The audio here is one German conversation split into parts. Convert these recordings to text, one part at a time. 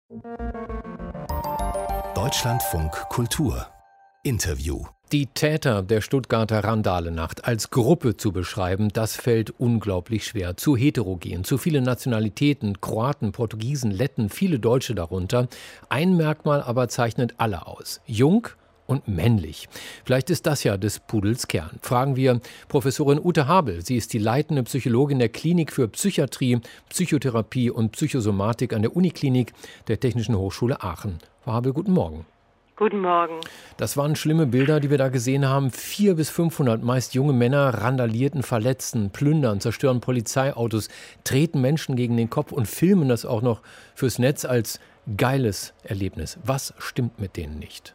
Deutschlandfunk Kultur Interview. Die Täter der Stuttgarter Randalenacht als Gruppe zu beschreiben, das fällt unglaublich schwer. Zu heterogen, zu viele Nationalitäten, Kroaten, Portugiesen, Letten, viele Deutsche darunter. Ein Merkmal aber zeichnet alle aus: jung und männlich. Vielleicht ist das ja des Pudels Kern. Fragen wir Professorin Ute Habel. Sie ist die leitende Psychologin der Klinik für Psychiatrie, Psychotherapie und Psychosomatik an der Uniklinik der Technischen Hochschule Aachen. Frau Habel, guten Morgen. Guten Morgen. Das waren schlimme Bilder, die wir da gesehen haben. 400 bis 500 meist junge Männer randalierten, verletzten, plündern, zerstören Polizeiautos, treten Menschen gegen den Kopf und filmen das auch noch fürs Netz als geiles Erlebnis. Was stimmt mit denen nicht?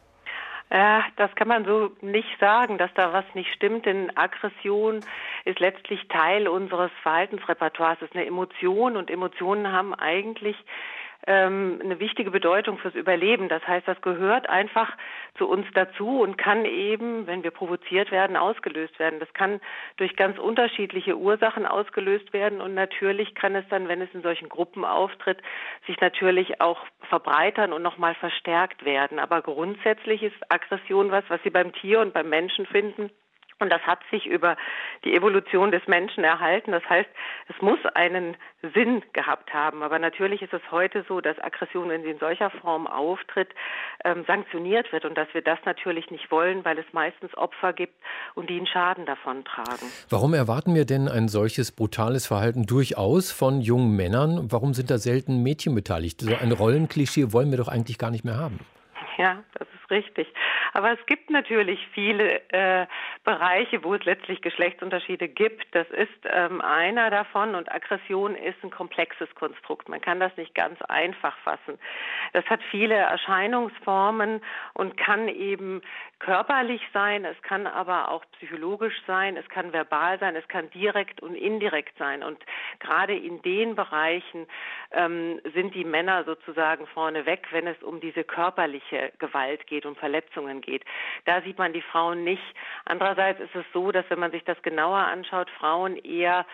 Das kann man so nicht sagen, dass da was nicht stimmt, denn Aggression ist letztlich Teil unseres Verhaltensrepertoires. Es ist eine Emotion und Emotionen haben eigentlich eine wichtige Bedeutung fürs Überleben. Das heißt, das gehört einfach zu uns dazu und kann eben, wenn wir provoziert werden, ausgelöst werden. Das kann durch ganz unterschiedliche Ursachen ausgelöst werden und natürlich kann es dann, wenn es in solchen Gruppen auftritt, sich natürlich auch verbreitern und nochmal verstärkt werden. Aber grundsätzlich ist Aggression was Sie beim Tier und beim Menschen finden. Und das hat sich über die Evolution des Menschen erhalten. Das heißt, es muss einen Sinn gehabt haben. Aber natürlich ist es heute so, dass Aggression, wenn sie in solcher Form auftritt, sanktioniert wird. Und dass wir das natürlich nicht wollen, weil es meistens Opfer gibt und die einen Schaden davon tragen. Warum erwarten wir denn ein solches brutales Verhalten durchaus von jungen Männern? Warum sind da selten Mädchen beteiligt? So ein Rollenklischee wollen wir doch eigentlich gar nicht mehr haben. Ja, das ist richtig. Aber es gibt natürlich viele Bereiche, wo es letztlich Geschlechtsunterschiede gibt. Das ist einer davon und Aggression ist ein komplexes Konstrukt. Man kann das nicht ganz einfach fassen. Das hat viele Erscheinungsformen und kann eben körperlich sein, es kann aber auch psychologisch sein, es kann verbal sein, es kann direkt und indirekt sein. Und gerade in den Bereichen sind die Männer sozusagen vorneweg, wenn es um diese körperliche Gewalt geht und Verletzungen geht. Da sieht man die Frauen nicht. Andererseits ist es so, dass wenn man sich das genauer anschaut, Frauen eher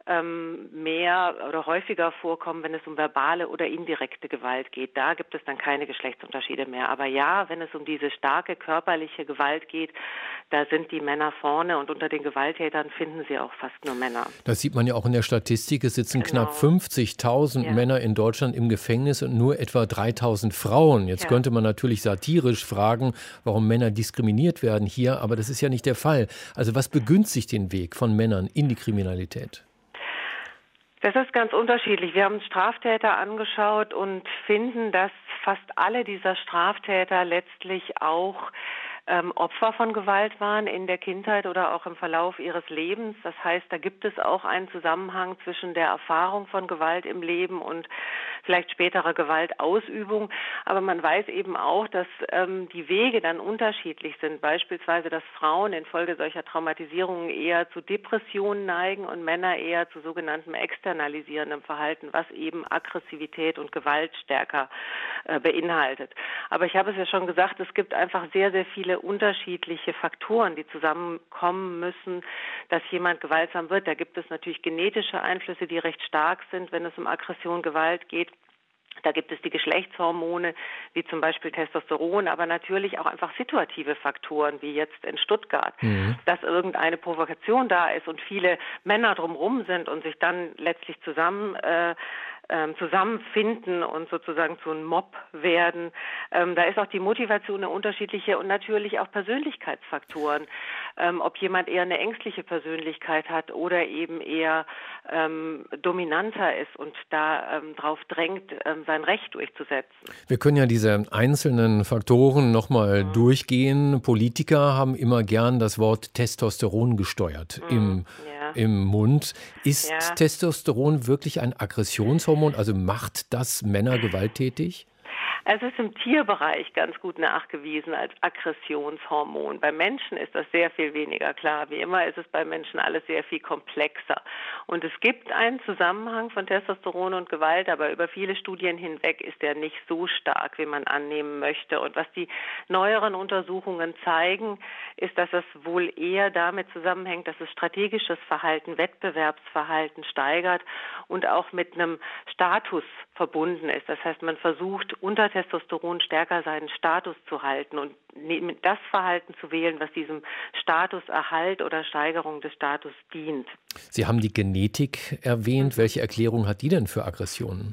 mehr oder häufiger vorkommen, wenn es um verbale oder indirekte Gewalt geht. Da gibt es dann keine Geschlechtsunterschiede mehr. Aber ja, wenn es um diese starke körperliche Gewalt geht, da sind die Männer vorne und unter den Gewalttätern finden Sie auch fast nur Männer. Das sieht man ja auch in der Statistik. Es sitzen knapp 50.000 Männer in Deutschland im Gefängnis und nur etwa 3.000 Frauen. Jetzt könnte man natürlich satirisch fragen, warum Männer diskriminiert werden hier, aber das ist ja nicht der Fall. Also was begünstigt den Weg von Männern in die Kriminalität? Das ist ganz unterschiedlich. Wir haben uns Straftäter angeschaut und finden, dass fast alle dieser Straftäter letztlich auch Opfer von Gewalt waren in der Kindheit oder auch im Verlauf ihres Lebens. Das heißt, da gibt es auch einen Zusammenhang zwischen der Erfahrung von Gewalt im Leben und vielleicht späterer Gewaltausübung. Aber man weiß eben auch, dass die Wege dann unterschiedlich sind. Beispielsweise, dass Frauen infolge solcher Traumatisierungen eher zu Depressionen neigen und Männer eher zu sogenanntem externalisierendem Verhalten, was eben Aggressivität und Gewalt stärker beinhaltet. Aber ich habe es ja schon gesagt, es gibt einfach sehr, sehr viele unterschiedliche Faktoren, die zusammenkommen müssen, dass jemand gewaltsam wird. Da gibt es natürlich genetische Einflüsse, die recht stark sind, wenn es um Aggression, Gewalt geht. Da gibt es die Geschlechtshormone, wie zum Beispiel Testosteron, aber natürlich auch einfach situative Faktoren, wie jetzt in Stuttgart, dass irgendeine Provokation da ist und viele Männer drumherum sind und sich dann letztlich zusammenfinden und sozusagen zu einem Mob werden. Da ist auch die Motivation eine unterschiedliche und natürlich auch Persönlichkeitsfaktoren. Ob jemand eher eine ängstliche Persönlichkeit hat oder eben eher dominanter ist und da drauf drängt, sein Recht durchzusetzen. Wir können ja diese einzelnen Faktoren nochmal durchgehen. Politiker haben immer gern das Wort Testosteron gesteuert im Mund. Ist Testosteron wirklich ein Aggressionshormon? Also macht das Männer gewalttätig? Es ist im Tierbereich ganz gut nachgewiesen als Aggressionshormon. Bei Menschen ist das sehr viel weniger klar. Wie immer ist es bei Menschen alles sehr viel komplexer. Und es gibt einen Zusammenhang von Testosteron und Gewalt, aber über viele Studien hinweg ist der nicht so stark, wie man annehmen möchte. Und was die neueren Untersuchungen zeigen, ist, dass es wohl eher damit zusammenhängt, dass es strategisches Verhalten, Wettbewerbsverhalten steigert und auch mit einem Status verbunden ist. Das heißt, man versucht, unter Testosteron stärker seinen Status zu halten und das Verhalten zu wählen, was diesem Statuserhalt oder Steigerung des Status dient. Sie haben die Genetik erwähnt. Welche Erklärung hat die denn für Aggressionen?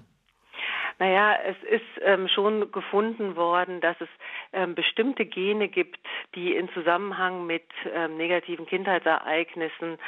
Naja, es ist schon gefunden worden, dass es bestimmte Gene gibt, die in Zusammenhang mit negativen Kindheitsereignissen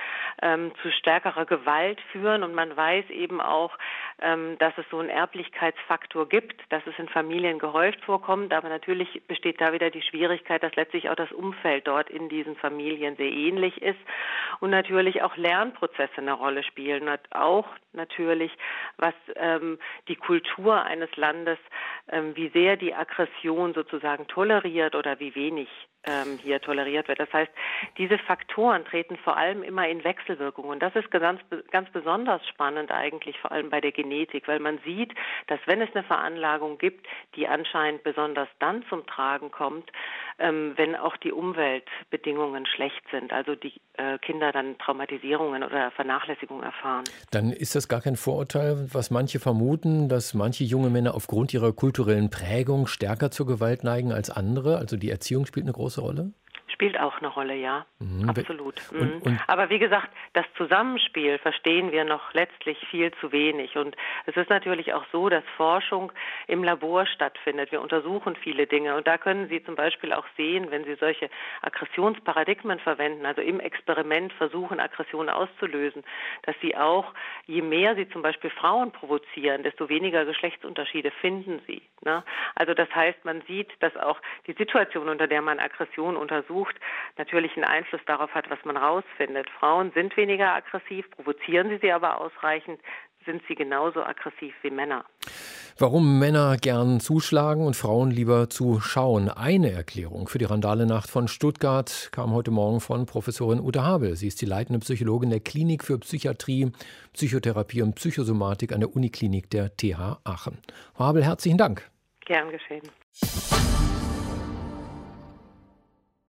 zu stärkerer Gewalt führen. Und man weiß eben auch, dass es so einen Erblichkeitsfaktor gibt, dass es in Familien gehäuft vorkommt. Aber natürlich besteht da wieder die Schwierigkeit, dass letztlich auch das Umfeld dort in diesen Familien sehr ähnlich ist und natürlich auch Lernprozesse eine Rolle spielen. Und auch natürlich, was die Kultur eines Landes, wie sehr die Aggression sozusagen toleriert oder wie wenig hier toleriert wird. Das heißt, diese Faktoren treten vor allem immer in Wechselwirkung. Und das ist ganz besonders spannend eigentlich, vor allem bei der Genetik, weil man sieht, dass wenn es eine Veranlagung gibt, die anscheinend besonders dann zum Tragen kommt, wenn auch die Umweltbedingungen schlecht sind, also die Kinder dann Traumatisierungen oder Vernachlässigung erfahren. Dann ist das gar kein Vorurteil, was manche vermuten, dass manche junge Männer aufgrund ihrer kulturellen Prägung stärker zur Gewalt neigen als andere? Also die Erziehung spielt eine große Rolle? Spielt auch eine Rolle, ja, absolut. Und aber wie gesagt, das Zusammenspiel verstehen wir noch letztlich viel zu wenig. Und es ist natürlich auch so, dass Forschung im Labor stattfindet. Wir untersuchen viele Dinge und da können Sie zum Beispiel auch sehen, wenn Sie solche Aggressionsparadigmen verwenden, also im Experiment versuchen, Aggressionen auszulösen, dass Sie auch, je mehr Sie zum Beispiel Frauen provozieren, desto weniger Geschlechtsunterschiede finden Sie. Ne? Also das heißt, man sieht, dass auch die Situation, unter der man Aggression untersucht, natürlich einen Einfluss darauf hat, was man rausfindet. Frauen sind weniger aggressiv, provozieren sie aber ausreichend, sind sie genauso aggressiv wie Männer. Warum Männer gern zuschlagen und Frauen lieber zuschauen? Eine Erklärung für die Randale-Nacht von Stuttgart kam heute Morgen von Professorin Ute Habel. Sie ist die leitende Psychologin der Klinik für Psychiatrie, Psychotherapie und Psychosomatik an der Uniklinik der TH Aachen. Frau Habel, herzlichen Dank. Gern geschehen.